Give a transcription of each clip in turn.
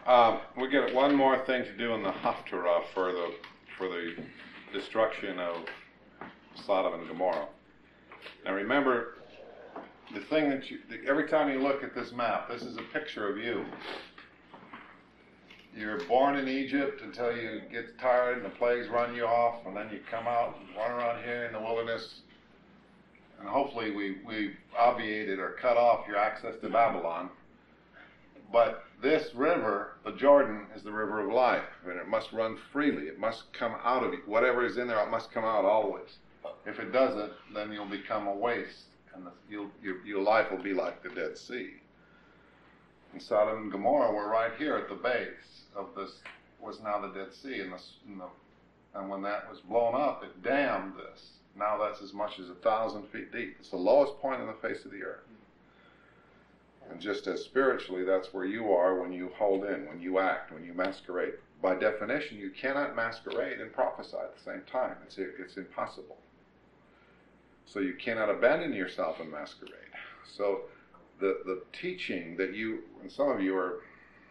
We get one more thing to do in the Haftarah for the destruction of Sodom and Gomorrah. Now remember, the thing that every time you look at this map, this is a picture of you. You're born in Egypt until you get tired and the plagues run you off, and then you come out and run around here in the wilderness, and hopefully we obviated or cut off your access to Babylon. But this river, the Jordan, is the river of life, and it must run freely. It must come out of you. Whatever is in there, it must come out always. If it doesn't, then you'll become a waste, and your life will be like the Dead Sea. And Sodom and Gomorrah were right here at the base of this, was now the Dead Sea, and when that was blown up, it dammed this. Now that's as much as 1,000 feet deep. It's the lowest point on the face of the earth. And just as spiritually, that's where you are when you hold in, when you act, when you masquerade. By definition, you cannot masquerade and prophesy at the same time. It's impossible. So you cannot abandon yourself in masquerade. So the teaching that you, and some of you are,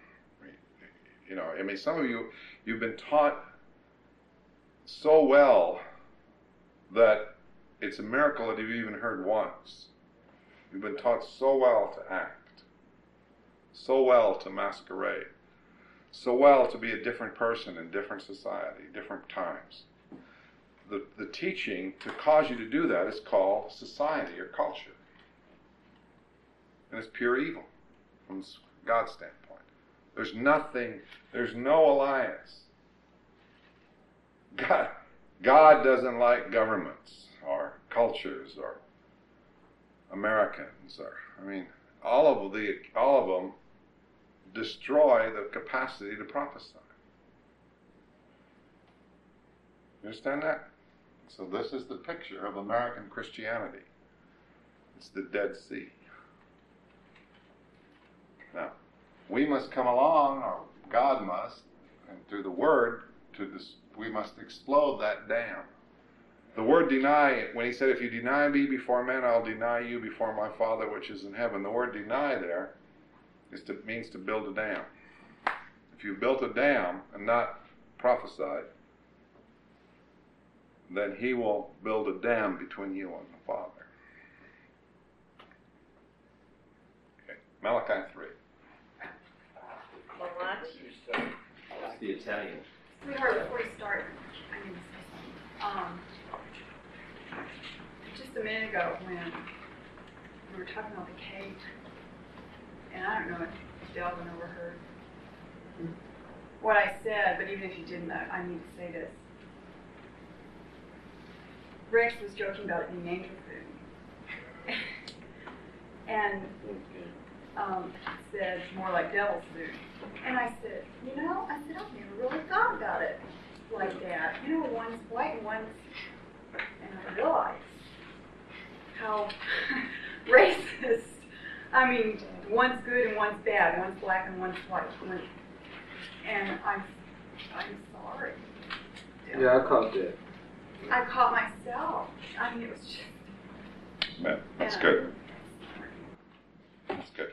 some of you, you've been taught so well that it's a miracle that you've even heard once. You've been taught so well to act, so well to masquerade, so well to be a different person in different society, different times. The teaching to cause you to do that is called society or culture. And it's pure evil from God's standpoint. There's no alliance. God doesn't like governments or cultures or Americans all of them destroy the capacity to prophesy. You understand that? So this is the picture of American Christianity. It's the Dead Sea. Now, we must come along, or God must, and through the Word, we must explode that dam. The word deny, when he said, if you deny me before men, I'll deny you before my Father which is in heaven. The word deny there means to build a dam. If you built a dam and not prophesied, then he will build a dam between you and the Father. Okay. Malachi 3. That's the Italian. Sweetheart, before you start, I need to say something. Just a minute ago when we were talking about the cave, and I don't know if Delvin overheard what I said, but even if you didn't, I need to say this. Rex was joking about it being angel food. And said more like devil's food. And I said, I've never really thought about it like that. One's white and one's, and I realized how racist. One's good and one's bad. One's black and one's white. And I'm sorry. Yeah, I caught that. I caught myself. It was just... Man, that's good. That's good.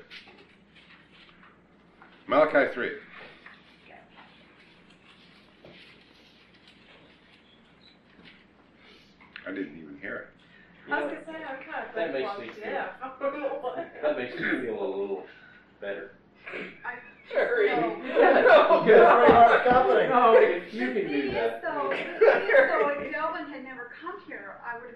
Malachi 3. I didn't even hear it. I was going to say, I'm kind of that makes me feel a little better. You can do that. So if Delvin had never come here, I would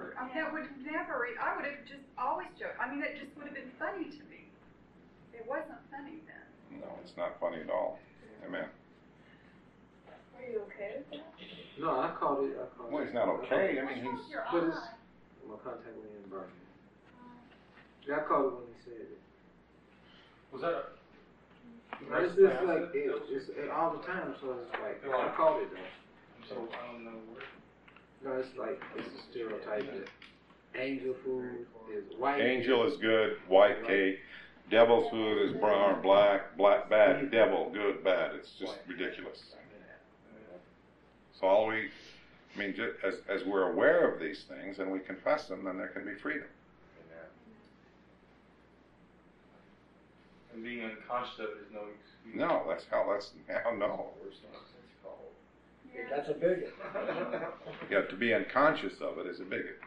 have just always joked. It just would have been funny to me. It wasn't funny then. No, it's not funny at all. Amen. Are you okay with that? No, I caught it. Well, he's not okay. What's wrong with your But it's eye? my contact lens burning. Yeah, I caught it when he said it. Was that It's just like it's all the time, so it's like I caught it though. so I don't know where. No, it's like it's a stereotype that angel food is white. Angel is good, white cake. Devil's food is brown, black, bad, devil, good, bad. It's just ridiculous. So just as we're aware of these things and we confess them, then there can be freedom. And being unconscious of it is no excuse. No, that's hell no. Yeah. That's a bigot. Yeah, to be unconscious of it is a bigot.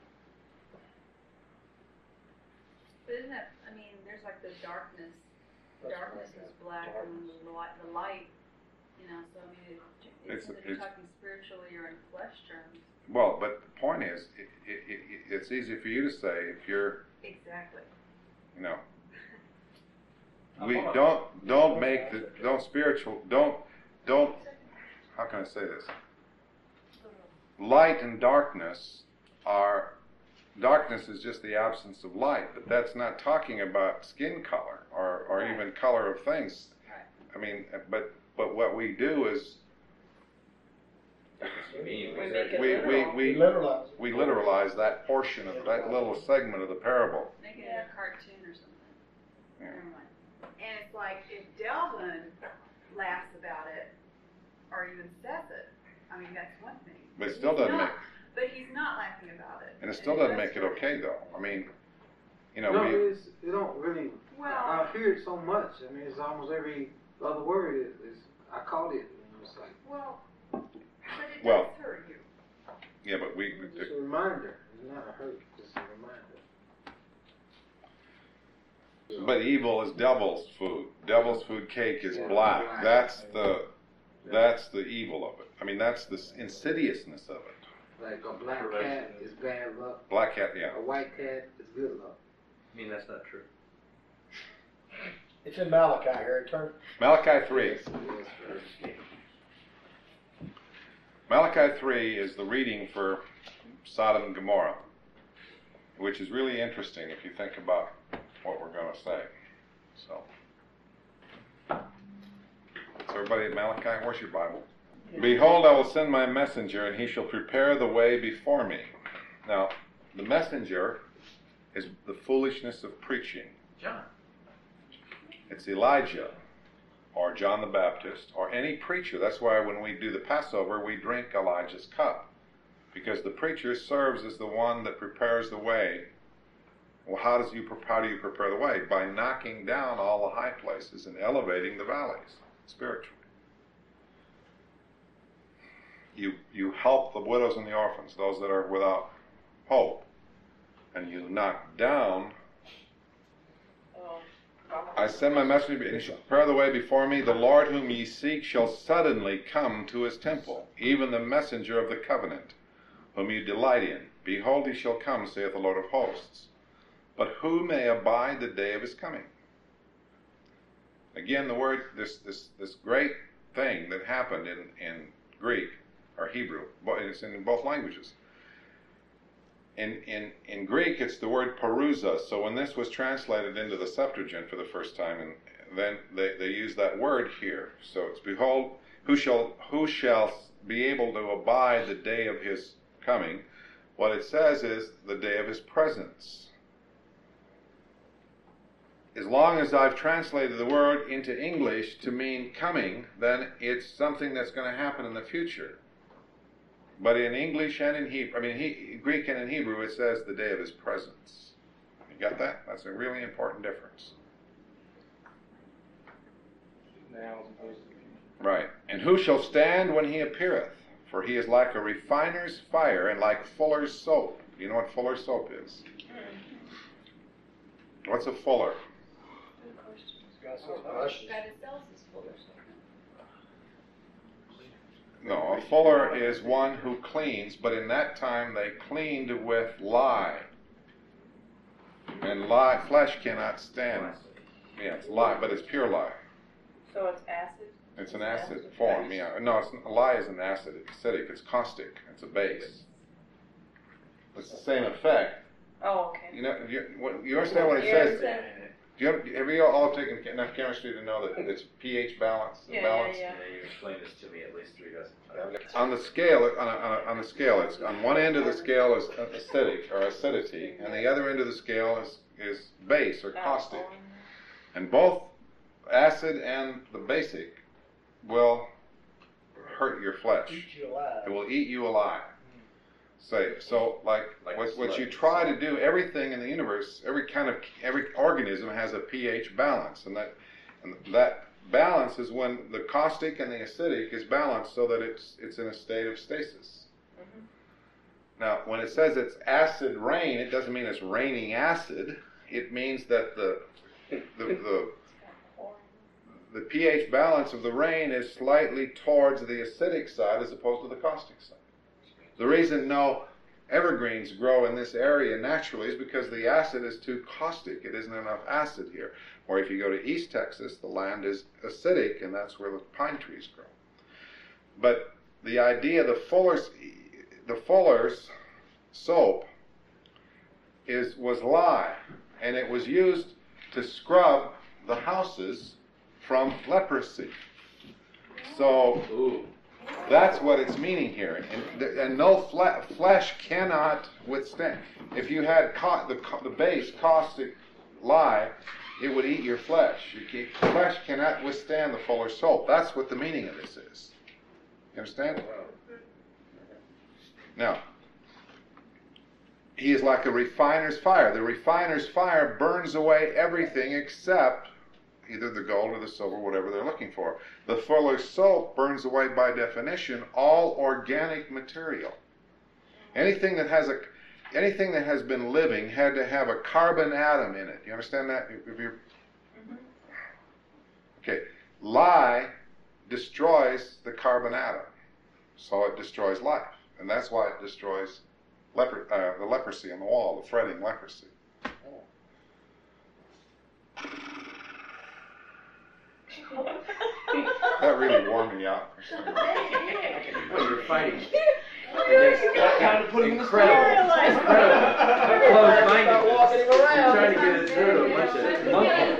But isn't that, I mean, there's like the darkness. Darkness is black and the light, you know, so I mean, it's whether you're talking spiritually or in flesh terms. Well, but the point is, it's easy for you to say if you're, Exactly. you know, we don't make the, don't, how can I say this? Light and darkness darkness is just the absence of light, but that's not talking about skin color or Right. even color of things. Right. I mean, but what we do is We make it we Literalize it. we literalize that portion of that little segment of the parable. Make it a cartoon or something. Yeah. Never mind. And it's like if Delvin laughs about it or even says it, I mean that's one thing. But it still doesn't make, But he's not laughing about it. and it still doesn't that's make it right. okay though. I mean, you know, No, we, it don't really. Well, I hear it so much. I mean, it's almost every other word is I caught it. And it's like well, but it Well, does hurt you. yeah, but we, it's just a reminder. It's not a hurt. It's a reminder. but evil is devil's food. Devil's food cake is black. That's the evil of it. I mean, that's the insidiousness of it. Like a black cat is bad luck. Black cat, yeah. A white cat is good luck. I mean, that's not true. It's in Malachi here. Turn. Malachi 3. Yes, yes. Malachi 3 is the reading for Sodom and Gomorrah, which is really interesting if you think about what we're going to say. So everybody at Malachi, where's your Bible? Behold, I will send my messenger, and he shall prepare the way before me. Now, the messenger is the foolishness of preaching. John. It's Elijah, or John the Baptist, or any preacher. That's why when we do the Passover, we drink Elijah's cup, because the preacher serves as the one that prepares the way. Well, how do you prepare the way? By knocking down all the high places and elevating the valleys spiritually. You help the widows and the orphans, those that are without hope, and you knock down. I send my messenger, and he shall prepare the way before me. The Lord whom ye seek shall suddenly come to his temple, even the messenger of the covenant, whom you delight in. Behold, he shall come, saith the Lord of hosts. But who may abide the day of his coming? Again, the word, this great thing that happened in Greek or Hebrew, it's in both languages. In Greek, it's the word parousa. So when this was translated into the Septuagint for the first time, and then they use that word here. So it's behold, who shall be able to abide the day of his coming? What it says is the day of his presence. As long as I've translated the word into English to mean coming, then it's something that's going to happen in the future. But in English and in Hebrew, Greek and in Hebrew, it says the day of his presence. You got that? That's a really important difference. Now as opposed to the future. Right. And who shall stand when he appeareth? For he is like a refiner's fire and like fuller's soap. You know what fuller's soap is? What's a fuller? Got some brushes. God itself is full of stuff. No, a fuller is one who cleans, but in that time they cleaned with lye. And flesh cannot stand. Yeah, it's lye, but it's pure lye. So it's acid? It's an acid form, yeah. No, lye is an acid. It's acidic. It's caustic. It's a base. It's the same effect. Oh, okay. You know, you understand what it says? Have you all taken enough chemistry to know that it's pH balance? Yeah. Yeah, you explained this to me at least 3 dozen times. On the scale, on the scale, it's on one end of the scale is acidic or acidity, and the other end of the scale is base or caustic. And both acid and the basic will hurt your flesh. Eat you alive. It will eat you alive. say. So, like Like what you sludge. try to do, everything in the universe, every organism has a pH balance, and that balance is when the caustic and the acidic is balanced, so that it's in a state of stasis. Mhm. Now, when it says it's acid rain, it doesn't mean it's raining acid. It means that the pH balance of the rain is slightly towards the acidic side as opposed to the caustic side. The reason no evergreens grow in this area naturally is because the acid is too caustic. It isn't enough acid here. Or if you go to East Texas, the land is acidic, and that's where the pine trees grow. But the idea, the Fuller's soap was lye, and it was used to scrub the houses from leprosy. So that's what it's meaning here, and no flesh cannot withstand. If you had the base caustic lye, it would eat your flesh. Flesh cannot withstand the Fuller's soap. That's what the meaning of this is. You understand? Now, he is like a refiner's fire. The refiner's fire burns away everything except either the gold or the silver, whatever they're looking for. The Fuller's soap burns away, by definition, all organic material. Anything that has been living had to have a carbon atom in it. You understand that? Okay. Lye destroys the carbon atom, so it destroys life, and that's why it destroys the leprosy on the wall, the fretting leprosy. That really wore me out. Well, you're fighting. Kind of put him in the Incredible. Close-minded. Walking him around. You're trying to get it through a bunch of monkeys.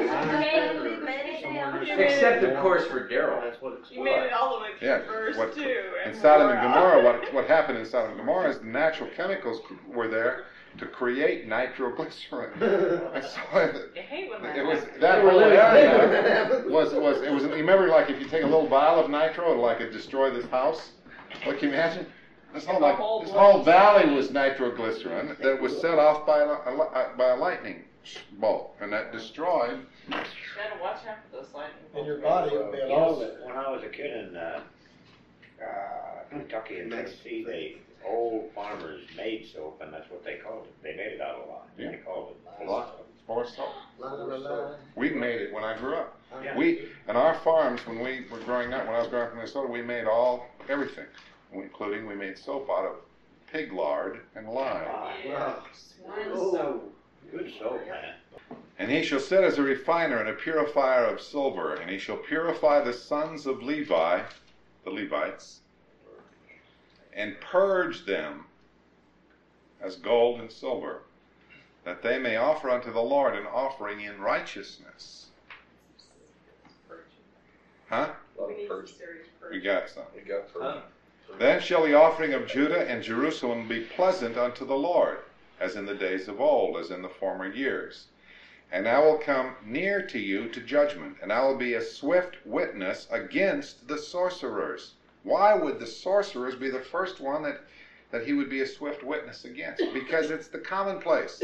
Except, of course, for Daryl. That's what it's You made it all the way through Yeah, verse what- 2. In Sodom and Gomorrah, what happened in Sodom and Gomorrah is the natural chemicals were there to create nitroglycerin. And so You hate when that it was happens. that whole area was you remember, like, if you take a little vial of nitro and like it destroy this house. Like, can you imagine? This whole valley was nitroglycerin that was set off by a lightning bolt, and that destroyed. You gotta watch out for those lightning And your bolts. body will be You a know loss. that when I was a kid in Kentucky and Tennessee, old farmers made soap, and that's what they called it. They made it out of lye. Yeah. They called it Or soap. La, la, la. We made it when I grew up. Yeah. And our farms, when we were growing up, when I was growing up in Minnesota, we made everything, including we made soap out of pig lard and lye. Wow. Oh, good soap, man. And he shall sit as a refiner and a purifier of silver, and he shall purify the sons of Levi, the Levites, and purge them as gold and silver, that they may offer unto the Lord an offering in righteousness. Huh? We need some serious We purge. got some. We got Huh? Then shall the offering of Judah and Jerusalem be pleasant unto the Lord, as in the days of old, as in the former years. And I will come near to you to judgment, and I will be a swift witness against the sorcerers. Why would the sorcerers be the first one that he would be a swift witness against? Because it's the commonplace.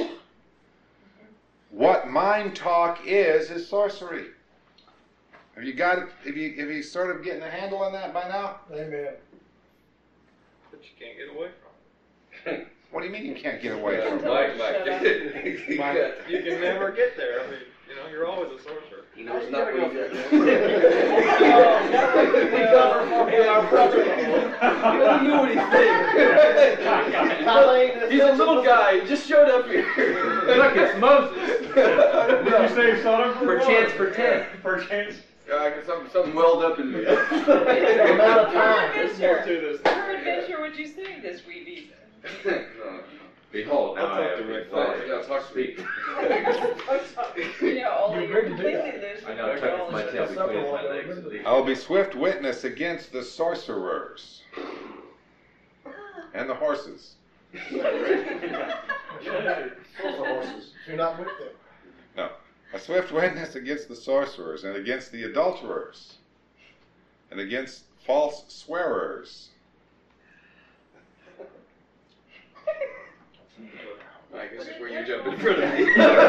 What mind talk is sorcery. Have you got it? Have you sort of getting a handle on that by now? Amen. But you can't get away from it. What do you mean you can't get away from it? Mike. You can never get there. I mean, you're always a sorcerer. He knows not what he's doing. You knew what he's saying. He's a little guy. He just showed up here. Look, it's Moses. Did you say Sodom For chance for 10. For chance. I got something welled up in me. It's the amount of time. There's more to this. What adventure would you sing this week, Ethan? Behold, now I'll I talk have to been Rick. called Yeah, talk to speak. Ollie, You you're agreed to do completely that. loose. I know, I took my tail between my legs. I will be swift witness against the sorcerers and the horses. Horses. Do not whip them. No, a swift witness against the sorcerers and against the adulterers and against false swearers I guess before you jump in front of me.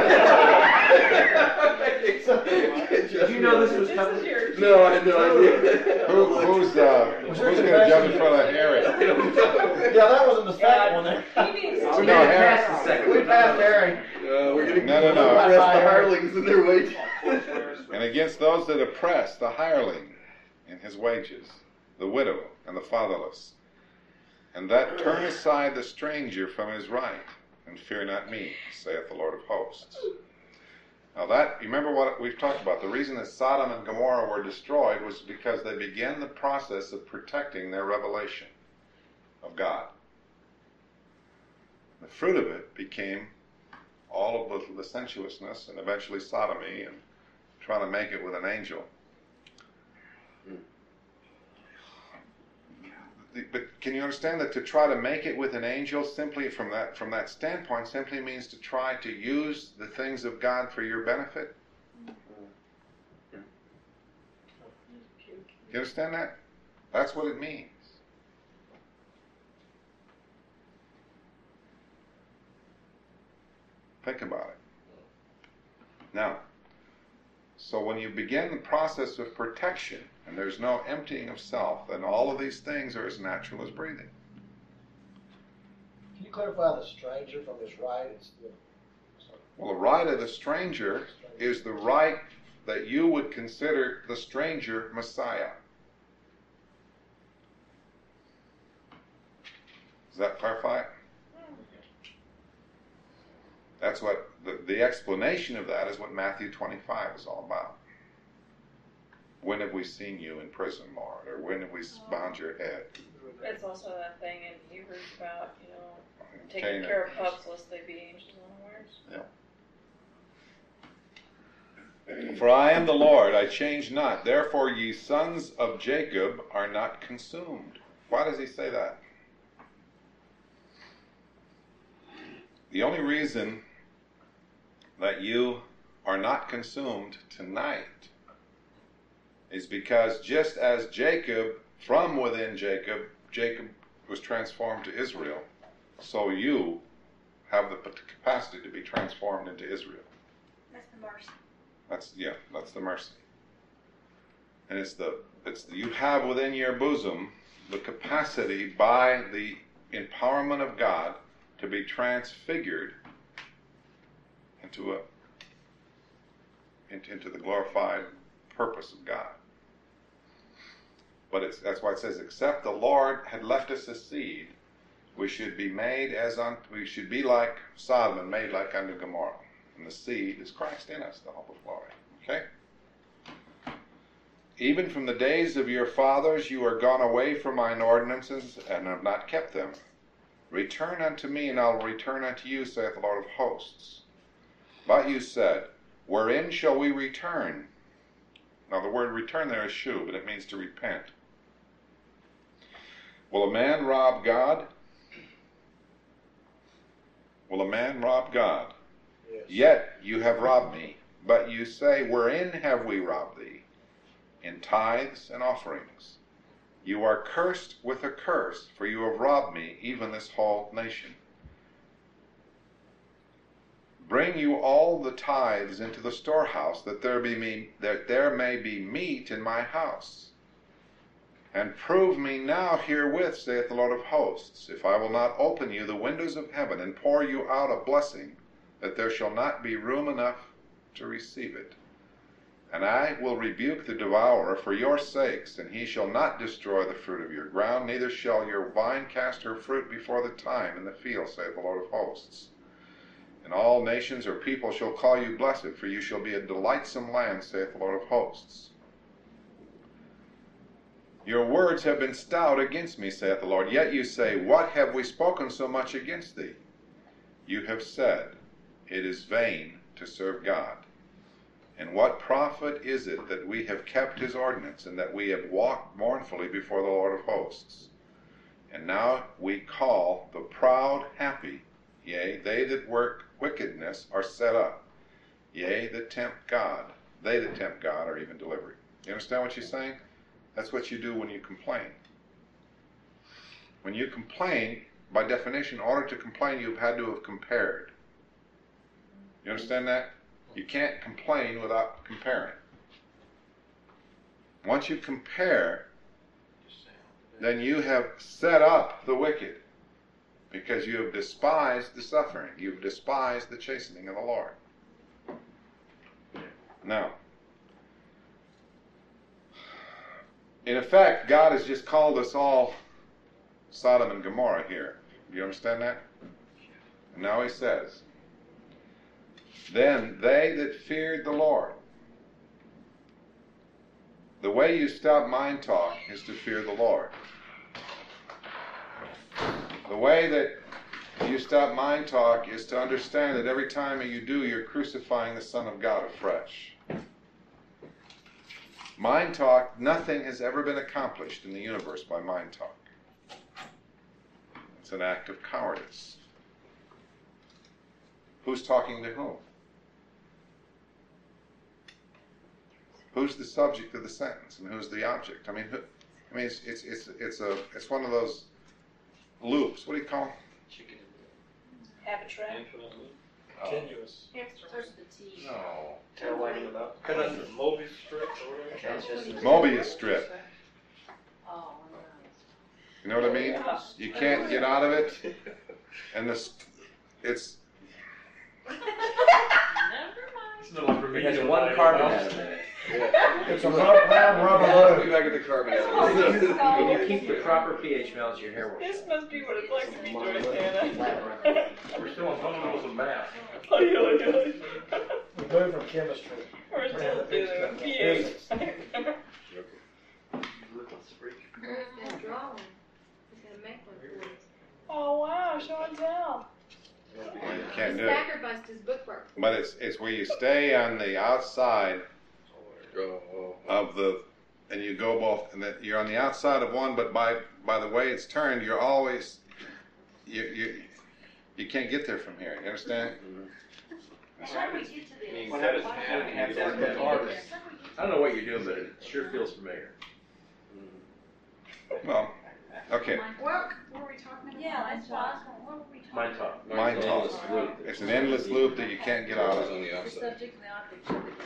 Did you know this was This coming? is your. No, I had no idea. Who's gonna jump in front of Harry? Yeah, that wasn't the second one there. He needs No, to. Harry. Past the second We one. passed Harry. We're gonna No. arrest the hirelings in their wages. And against those that oppress the hireling in his wages, the widow and the fatherless, and that turn aside the stranger from his right, and fear not me, saith the Lord of hosts. Now that, you remember what we've talked about, the reason that Sodom and Gomorrah were destroyed was because they began the process of protecting their revelation of God. The fruit of it became all of the licentiousness and eventually sodomy and trying to make it with an angel. But can you understand that to try to make it with an angel simply from that standpoint simply means to try to use the things of God for your benefit? You understand that? That's what it means. Think about it. Now, so when you begin the process of protection, and there's no emptying of self, then all of these things are as natural as breathing. Can you clarify the stranger from his right? It's the, Well, the right of the stranger is the right that you would consider the stranger Messiah. Does that clarify it? That's what the explanation of that is what Matthew 25 is all about. When have we seen you in prison, Lord? Or when have we bound your head? It's also that thing in Hebrews about, taking Canaan. care of pups lest they be angels unawares. Yeah. For I am the Lord, I change not. Therefore ye sons of Jacob are not consumed. Why does he say that? The only reason that you are not consumed tonight is because just as Jacob, from within Jacob was transformed to Israel, so you have the capacity to be transformed into Israel. That's the mercy. That's the mercy. And it's you have within your bosom the capacity by the empowerment of God to be transfigured into the glorified purpose of God. But that's why it says, except the Lord had left us a seed, we should be we should be like Sodom and made like unto Gomorrah. And the seed is Christ in us, the hope of glory. Okay? Even from the days of your fathers you are gone away from mine ordinances and have not kept them. Return unto me, and I will return unto you, saith the Lord of hosts. But you said, wherein shall we return? Now the word return there is shu, but it means to repent. Will a man rob God? Will a man rob God? yes. Yet you have robbed me. But you say, wherein have we robbed thee? In tithes and offerings. You are cursed with a curse, for you have robbed me, even this whole nation. Bring you all the tithes into the storehouse, that there may be meat in my house. And prove me now herewith, saith the Lord of hosts, if I will not open you the windows of heaven, and pour you out a blessing, that there shall not be room enough to receive it. And I will rebuke the devourer for your sakes, and he shall not destroy the fruit of your ground, neither shall your vine cast her fruit before the time in the field, saith the Lord of hosts. And all nations or people shall call you blessed, for you shall be a delightsome land, saith the Lord of hosts. Your words have been stout against me, saith the Lord. Yet you say, what have we spoken so much against thee? You have said, it is vain to serve God. And what profit is it that we have kept his ordinance, and that we have walked mournfully before the Lord of hosts? And now we call the proud happy, yea, they that work wickedness are set up, yea, that tempt God, they that tempt God are even delivered. You understand what she's saying? That's what you do when you complain. When you complain, by definition, in order to complain, you've had to have compared. You understand that? You can't complain without comparing. Once you compare, then you have set up the wicked, because you have despised the suffering. You've despised the chastening of the Lord. Now, in effect, God has just called us all Sodom and Gomorrah here. Do you understand that? And now he says, then they that feared the Lord. The way you stop mind talk is to fear the Lord. The way that you stop mind talk is to understand that every time you do, you're crucifying the Son of God afresh. Mind talk, nothing has ever been accomplished in the universe by mind talk. It's an act of cowardice. Who's talking to whom? Who's the subject of the sentence and who's the object? I mean, it's one of those loops. What do you call them? Habitrack. Continuous. Where's the T? No. Taillighting it up. Conundrum. Mobius strip or whatever. That's just- Mobius strip. Oh, You know what I mean? You can't get out of it, and it's never It's no longer It has medium one light. carbon atom in it. It's a round rubber road. back at the carbon If you keep the proper pH balance, your hair will. This must be what it's like to be Joyce Hannah. We're still on fundamentals of math. Oy, oy, oy. We moved from chemistry. We're still dealing with pH. Where's that drawing? He's gonna make one for us. Oh wow, show and tell. you can't He do it. sacrificed his bookwork. But it's where you stay on the outside of the, and you go both, and then you're on the outside of one, but by the way it's turned, you're always you can't get there from here. You understand? How do we get to this? What happens when you have that harvest? I don't know what you're doing, but it sure feels familiar. Well, okay. What were we talking about? Yeah, that's what I was going, what were we talking about? Mind talk. Mind talk. It's an endless loop that you can't get out of. The subject and the object.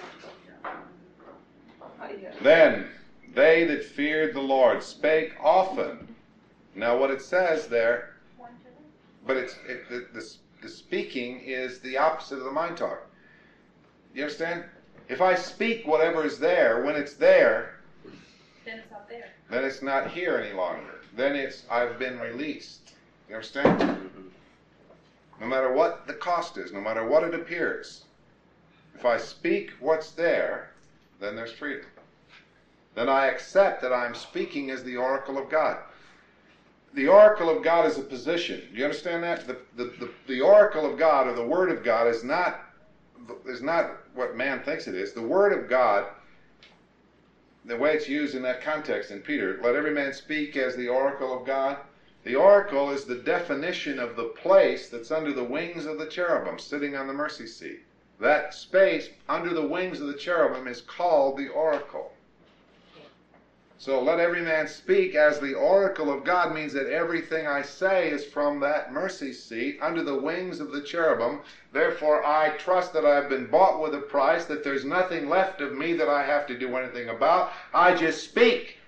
Then they that feared the Lord spake often. Now what it says there, but the speaking is the opposite of the mind talk. You understand? If I speak whatever is there, when it's there, Then it's not there. then it's not here any longer. Then it's, I've been released. You understand? No matter what the cost is, no matter what it appears, if I speak what's there, then there's freedom. Then I accept that I'm speaking as the oracle of God. The oracle of God is a position. Do you understand that? The oracle of God, or the word of God, is not what man thinks it is. The word of God, the way it's used in that context in Peter, let every man speak as the oracle of God. The oracle is the definition of the place that's under the wings of the cherubim, sitting on the mercy seat. That space under the wings of the cherubim is called the oracle. So let every man speak as the oracle of God means that everything I say is from that mercy seat under the wings of the cherubim. Therefore I trust that I've been bought with a price, that there's nothing left of me that I have to do anything about. I just speak.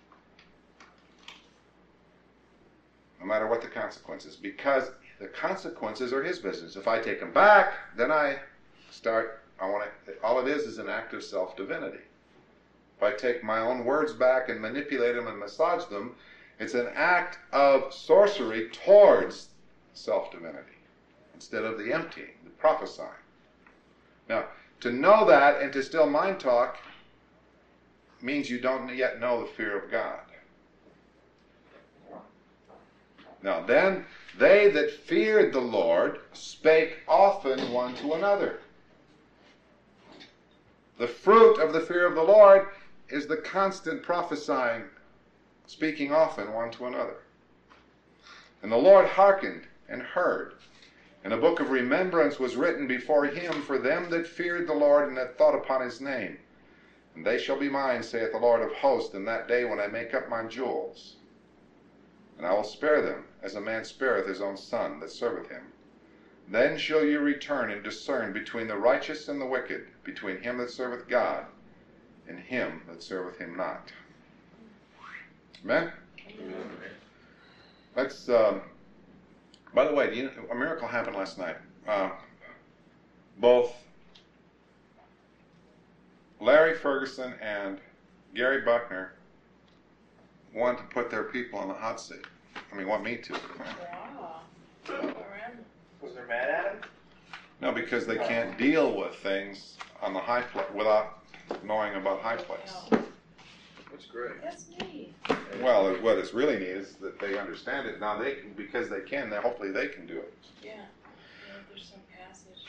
No matter what the consequences, because the consequences are his business. If I take them back, then all it is an act of self-divinity. If I take my own words back and manipulate them and massage them, it's an act of sorcery towards self-divinity instead of the emptying, the prophesying. Now, to know that and to still mind talk means you don't yet know the fear of God. Now then, they that feared the Lord spake often one to another. The fruit of the fear of the Lord is the constant prophesying, speaking often one to another. And the Lord hearkened and heard, and a book of remembrance was written before him for them that feared the Lord and that thought upon his name. And they shall be mine, saith the Lord of hosts, in that day when I make up my jewels. And I will spare them, as a man spareth his own son that serveth him. Then shall you return and discern between the righteous and the wicked, between him that serveth God and him that serveth him not. Amen? Let's, by the way, do you know, a miracle happened last night. Both Larry Ferguson and Gary Buckner want to put their people on the hot seat. Want me to. Wow. Was there mad at him? No, because they can't deal with things on the high place without knowing about high place. That's great. That's neat. Well, what is really neat is that they understand it. Now they can, because they can, then hopefully they can do it. Yeah. There's some passage.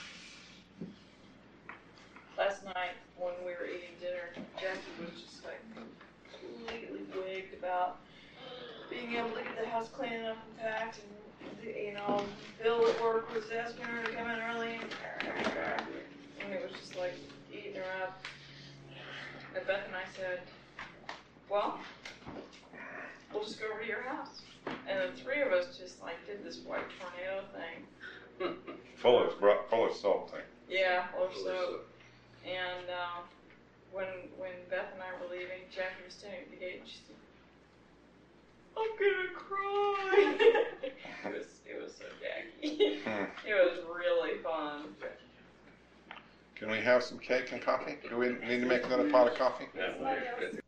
Last night when we were eating dinner, Jackie was just like completely wigged about being able to get the house clean enough and packed, and Bill at work was asking her to come in early, and it was just like eating her up. And Beth and I said, well, we'll just go over to your house. And the three of us just like did this white tornado thing. Full of salt thing. Yeah, or so. And when Beth and I were leaving, Jackie was standing at the gate and she said, I'm gonna cry. it was so Jackie. It was really fun. Can we have some cake and coffee? Do we need to make another pot of coffee? Somebody else